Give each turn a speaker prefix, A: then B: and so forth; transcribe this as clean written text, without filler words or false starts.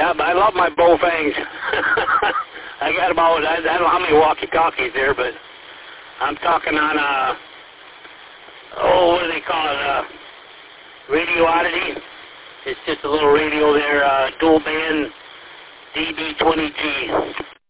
A: Yeah, but I love my Baofengs. I got about, I don't know how many walkie-talkies there, but I'm talking on, what do they call it, Radio Oddity. It's just a little radio there, dual band DB20G.